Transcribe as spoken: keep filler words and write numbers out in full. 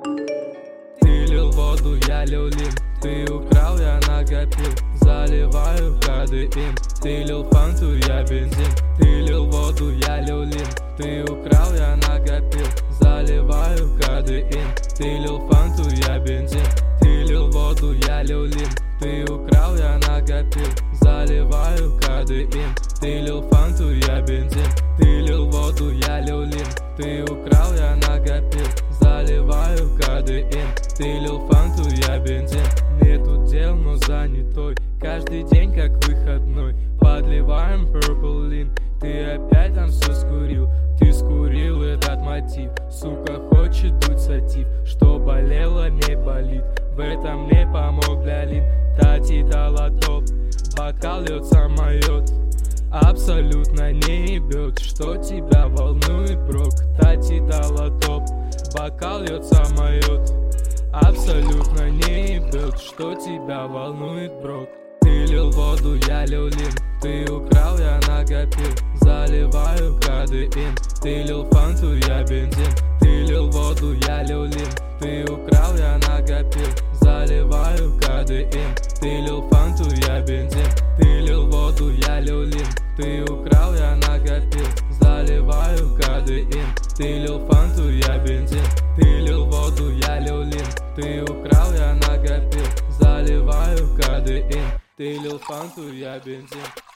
Ты лил воду, я лил лим. Ты украл, я накопил. Заливаю кадеин. Ты лил фанту, я бензин. Ты лил воду, я лил лим. Ты украл, я накопил. Заливаю кадеин. Ты лил фанту, я бензин. Ты лил воду, я лил лим. Ты украл, я накопил. Заливаю кадеин. Ты лил фанту, я бензин. Ты лил воду, я лил лим. Ты украл, я накопил. Заливаю кадеин. Ты лил фанту, я бензин. Нету дел, но занятой. Каждый день как выходной. Подливаем Purple Lean. Ты опять там все скурил. Ты скурил этот мотив. Сука хочет дуть сатив. Что болело, не болит. В этом мне помог Лялин. Тати дала топ. Бокал льет самолет. Абсолютно не ебет. Что тебя волнует, брок? Тати дала топ. Бокал льет самолет. Абсолютно не ебет. Что тебя волнует, брок? Ты лил воду, я лил лим. Ты украл, я накопил. Заливаю кадеин. Ты лил фанту, я бензин. Ты лил воду, я лил лим. Ты украл, я накопил. Заливаю кадеин. Ты лил фанту, я бензин. Ты лил воду, я лил лим. Ты украл, я накопил. Заливаю кадеин. Ты лил фанту, я бензин. Ты лил воду, я лил лим. Ты украл, я накопил. Заливаю кадеин. Ты лил фанту, я бензин.